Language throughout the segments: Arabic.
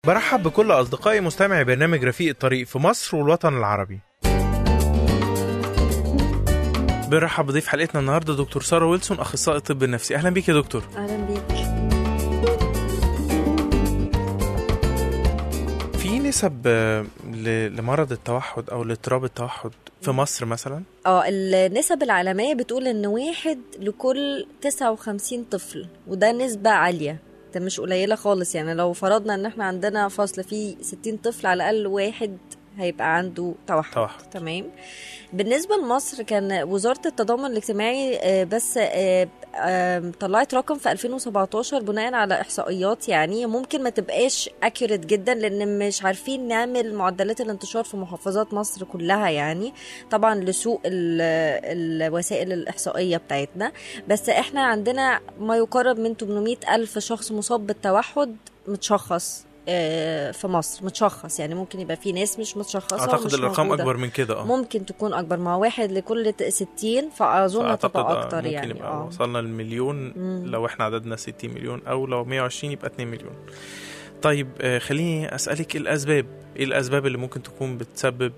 برحب بكل أصدقائي مستمعي برنامج رفيق الطريق في مصر والوطن العربي. برحب بضيف حلقتنا النهاردة دكتور سارة ويلسون، أخصائي الطب النفسي. أهلا بيك يا دكتور. أهلا بيك. في نسب لمرض التوحد أو لاضطراب التوحد في مصر مثلا؟ النسب العالمية بتقول إن 1 لكل 59 طفل، وده نسبة عالية، ده مش قليلة خالص. يعني لو فرضنا ان احنا عندنا فصل فيه 60 طفل، على الأقل 1 هيبقى عنده توحد. تمام. بالنسبة لمصر، كان وزارة التضامن الاجتماعي بس طلعت رقم في 2017 بناء على إحصائيات، يعني ممكن ما تبقاش accurate جدا لأن مش عارفين نعمل معدلات الانتشار في محافظات مصر كلها، يعني طبعا لسوء الوسائل الإحصائية بتاعتنا. بس احنا عندنا ما يقرب من 800 ألف شخص مصاب بالتوحد متشخص في مصر، متشخص. يعني ممكن يبقى في ناس مش متشخصة. أعتقد الأرقام موجودة. أكبر من كده. ممكن تكون أكبر، ما 1 لكل 60، فأظن تبقى أكتر. ممكن يعني يبقى وصلنا للمليون. لو احنا عددنا 60 مليون، أو لو 120 يبقى 2 مليون. طيب خليني أسألك إيه الأسباب اللي ممكن تكون بتسبب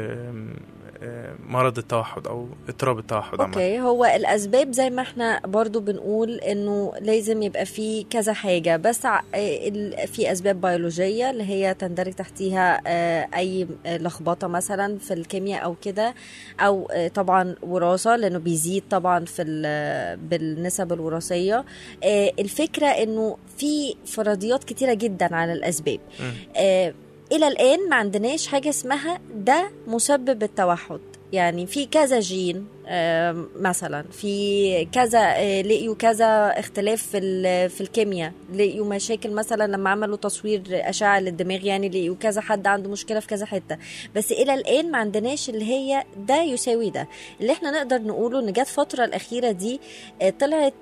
مرض التوحد أو اضطراب التوحد؟ اوكي، هو الأسباب زي ما احنا برضو بنقول انه لازم يبقى في كذا حاجة، بس في أسباب بيولوجية اللي هي تندرج تحتيها أي لخبطة مثلا في الكيمياء أو كده، أو طبعا وراثة لأنه بيزيد طبعا بالنسب الوراثية. الفكرة انه في فرضيات كتيرة جدا على الأسباب. إلى الآن ما عندناش حاجة اسمها ده مسبب التوحد. يعني في كذا جين مثلا، في كذا لقيوا كذا اختلاف في الكيمياء، لقيوا مشاكل مثلا لما عملوا تصوير أشعة للدماغ، يعني لقيوا كذا حد عنده مشكلة في كذا حتة. بس إلى الآن ما عندناش اللي هي ده يساوي ده. اللي احنا نقدر نقوله ان جت فترة الأخيرة دي طلعت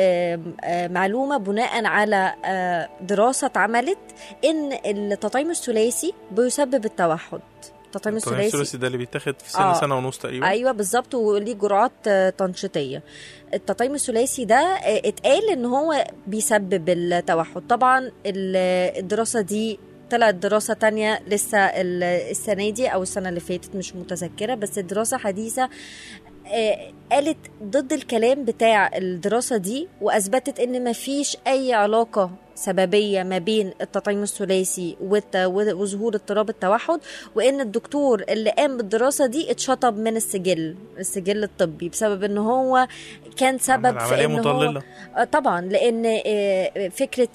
معلومة بناء على دراسة اتعملت ان التطعيم الثلاثي بيسبب التوحد. التطعيم الثلاثي ده اللي بيتاخد في سنة ونص تقريبا. ايوه بالظبط، وليه جرعات تنشيطيه. التطعيم الثلاثي ده اتقال ان هو بيسبب التوحد. طبعا الدراسه دي طلعت دراسة تانية لسه السنة دي أو السنة اللي فاتت، مش متذكرة، بس الدراسة حديثة قالت ضد الكلام بتاع الدراسة دي، وأثبتت إن مفيش أي علاقة سببية ما بين التطعيم الثلاثي وظهور اضطراب التوحد، وإن الدكتور اللي قام بالدراسة دي اتشطب من السجل الطبي بسبب إن هو كان سبب في إن هو طبعا، لأن فكرة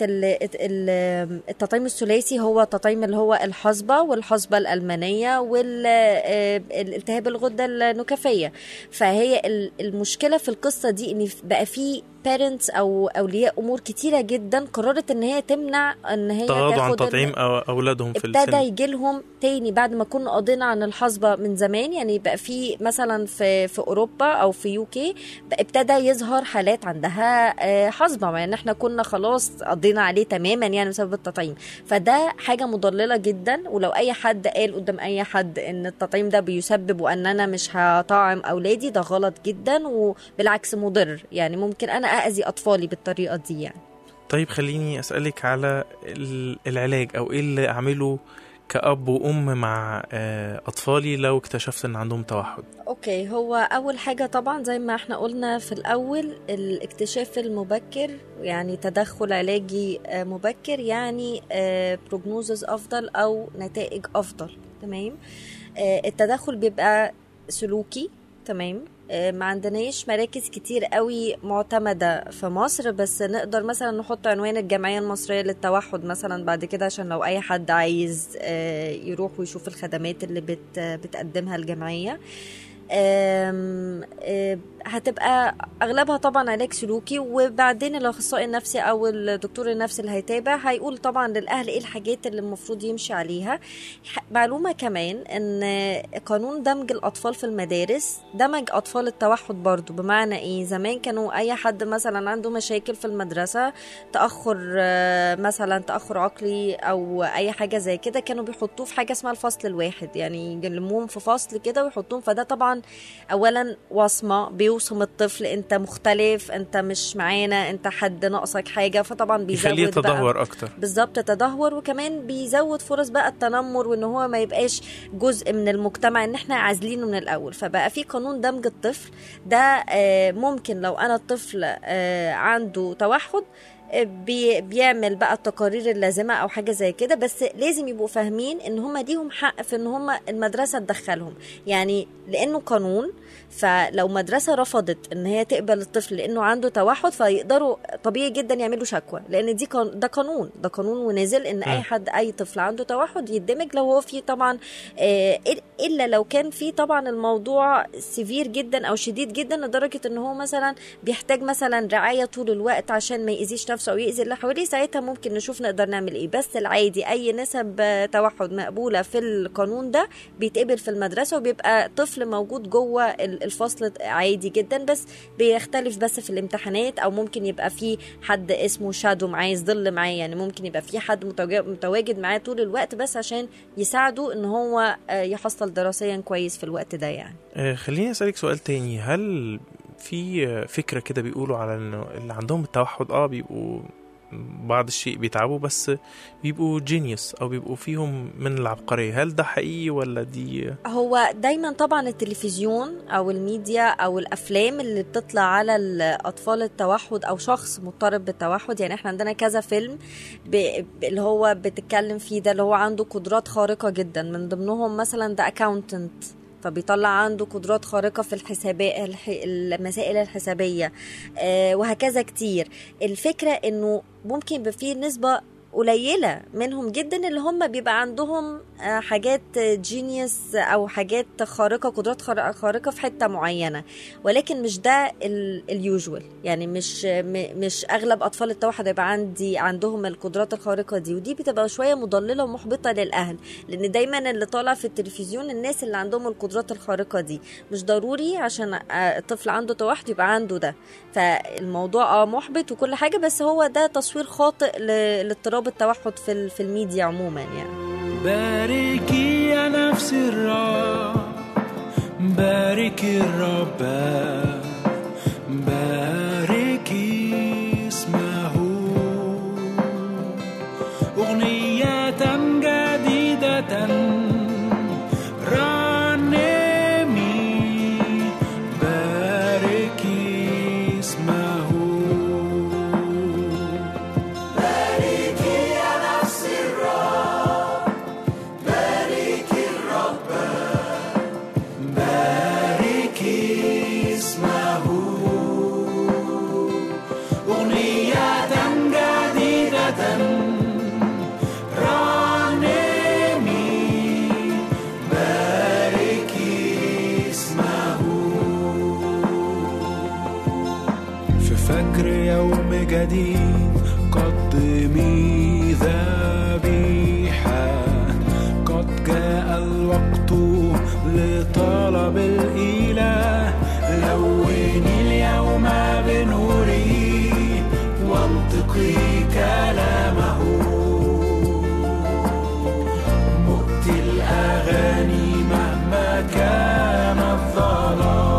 التطعيم الثلاثي هو تطعيم اللي هو الحصبة والحصبة الألمانية والالتهاب الغدة النكفية. فهي المشكلة في القصة دي إن بقى فيه parents أو أولياء أمور كتيرة جدا قررت إن هي تمنع إن هي تغاضوا عن تطعيم أولادهم في السن. ابتدى يجيلهم تاني بعد ما كنا قضينا عن الحصبة من زمان. يعني بقى في مثلا في أوروبا أو في UK ابتدى يظهر حالات عندها حصبة، مع إن احنا كنا خلاص قضينا عليه تماما يعني بسبب التطعيم. فده حاجة مضللة جدا. ولو أي حد قال قدام أي حد إن التطعيم ده بيسبب وأن أنا مش هطعم أولادي، ده غلط جدا وبالعكس مضر. يعني ممكن أنا أأذي أطفالي بالطريقة دي يعني. طيب خليني أسألك على العلاج، أو إيه اللي أعمله كأب وأم مع أطفالي لو اكتشفت أن عندهم توحد؟ أوكي، هو أول حاجة طبعا زي ما احنا قلنا في الأول، الاكتشاف المبكر، يعني تدخل علاجي مبكر، يعني بروجنوزز أفضل أو نتائج أفضل. تمام. التدخل بيبقى سلوكي. تمام. ما عندناش مراكز كتير قوي معتمدة في مصر، بس نقدر مثلا نحط عنوان الجمعية المصرية للتوحد مثلا بعد كده، عشان لو أي حد عايز يروح ويشوف الخدمات اللي بتقدمها الجمعية. هتبقى أغلبها طبعا علاج سلوكي، وبعدين الأخصائي النفسي أو الدكتور النفسي اللي هيتابع هيقول طبعا للأهل إيه الحاجات اللي المفروض يمشي عليها. معلومة كمان إن قانون دمج الأطفال في المدارس دمج أطفال التوحد برضو. بمعنى إيه؟ زمان كانوا أي حد مثلا عنده مشاكل في المدرسة، مثلا تأخر عقلي أو أي حاجة زي كده، كانوا بيحطوه في حاجة اسمها الفصل الواحد، يعني يلموهم في فصل كده ويحطوهم. فده طبعا طبعا اولا وصمه بيوصم الطفل انت مختلف، انت مش معانا، انت حد ناقصك حاجه، فطبعا بيزود يخليه يتدهور اكتر. بالظبط، تدهور، وكمان بيزود فرص بقى التنمر، وان هو ما يبقاش جزء من المجتمع، ان احنا عازلينه من الاول. فبقى في قانون دمج الطفل ده. ممكن لو انا الطفل عنده توحد بيعمل بقى التقارير اللازمة أو حاجة زي كده، بس لازم يبقوا فاهمين إن هم ليهم حق في إن هم المدرسة تدخلهم، يعني لأنه قانون. فلو مدرسة رفضت إن هي تقبل الطفل لأنه عنده توحد، فيقدروا طبيعي جدا يعملوا شكوى، لأن ده قانون ونزل إن أي حد، أي طفل عنده توحد يدمج، لو هو فيه طبعا إلا لو كان فيه طبعا الموضوع سيفير جدا أو شديد جدا لدرجة إن هو مثلا بيحتاج مثلا رعاية طول الوقت عشان ما يأذيش نفسه أو يأذي اللي حواليه، ساعتها ممكن نشوف نقدر نعمل إيه. بس العادي أي نسب توحد مقبولة في القانون ده بيتقبل في المدرسة، وبيبقى طفل موجود جوه الفصل عادي جدا، بس بيختلف بس في الامتحانات، أو ممكن يبقى في حد اسمه شادو معاه، يظل معاه، يعني ممكن يبقى في حد متواجد معاه طول الوقت بس عشان يساعده إن هو يحصل دراسيا كويس في الوقت ده يعني. خليني أسألك سؤال تاني. هل في فكرة كده بيقولوا على إنه اللي عندهم التوحد بيبقوا بعض الشيء بيتعبوا، بس بيبقوا جينيوس او بيبقوا فيهم من العبقرية؟ هل ده حقيقي ولا دي؟ هو دايما طبعا التلفزيون او الميديا او الافلام اللي بتطلع على الاطفال التوحد او شخص مضطرب بالتوحد، يعني احنا عندنا كذا فيلم اللي هو بتتكلم فيه ده، اللي هو عنده قدرات خارقة جدا، من ضمنهم مثلا ده اكاونتنت، فبيطلع عنده قدرات خارقة في المسائل الحسابية، وهكذا كتير. الفكرة انه ممكن يبقى فيه نسبة قليلة منهم جدا اللي هم بيبقى عندهم حاجات جينيوس او حاجات خارقة، قدرات خارقة في حتة معينة، ولكن مش ده اليوجوال، يعني مش اغلب اطفال التوحد يبقى عندهم القدرات الخارقة دي، ودي بتبقى شوية مضللة ومحبطة للاهل، لان دايما اللي طالع في التلفزيون الناس اللي عندهم القدرات الخارقة دي، مش ضروري عشان الطفل عنده توحد يبقى عنده ده. فالموضوع محبط وكل حاجة، بس هو ده تصوير خاطئ لاضطراب التوحد في الميديا عموما يعني. باركي يا نفس الرب، باركي الرب، باركي اسمه، أغنية جديدة رنمي، باركي اسمه. يوم جديد قدمي ذبيحة، قد جاء الوقت لطلب الإله، لوني اليوم بنوري وانطقي كلامه، مؤتي الأغاني مهما كان الظلام.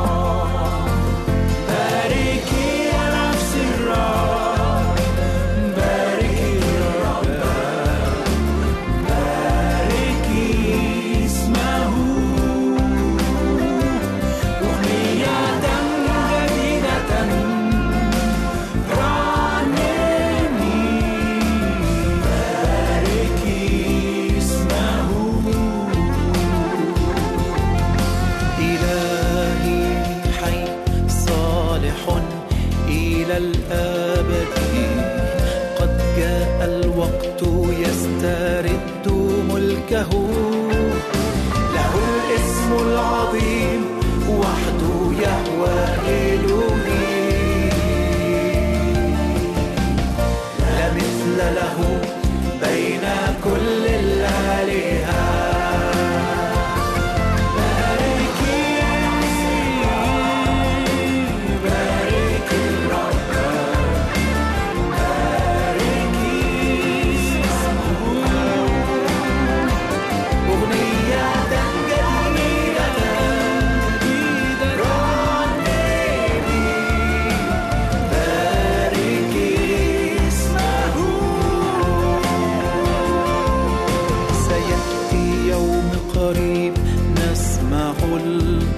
الأبد قد جاء الوقت يسترد ملكه، له الاسم العظيم وحده يهوى إلهي، لا مثل له بين كل الآلهة.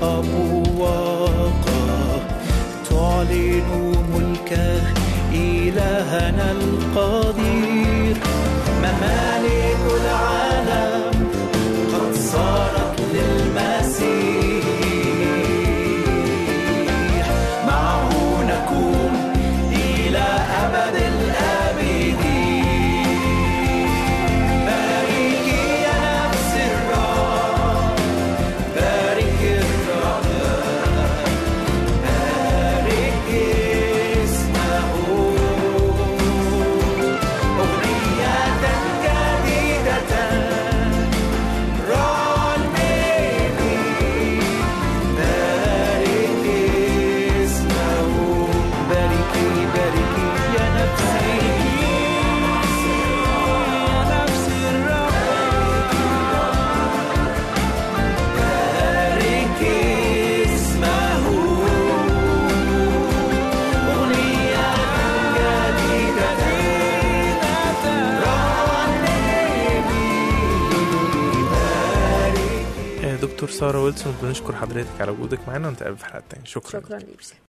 أبواقه تعلن ملكه إلهنا القدير. ممالك العالم قد صارت للمسيح، معه نكون إلى أبد الآبدين. باركي يا نفس الرب، بارك الرب، بارك اسمه. أغنية جديدة رنمي، بارك اسمه. باركي باركي يا نفسي، يا نفس الرب، بارك اسمه. أغنية جديدة رنمي. دكتور سارة ويلسون، بنشكر حضرتك على وجودك معانا، ونتقابل في حلقة تانية. شكرا. شكرا ليك.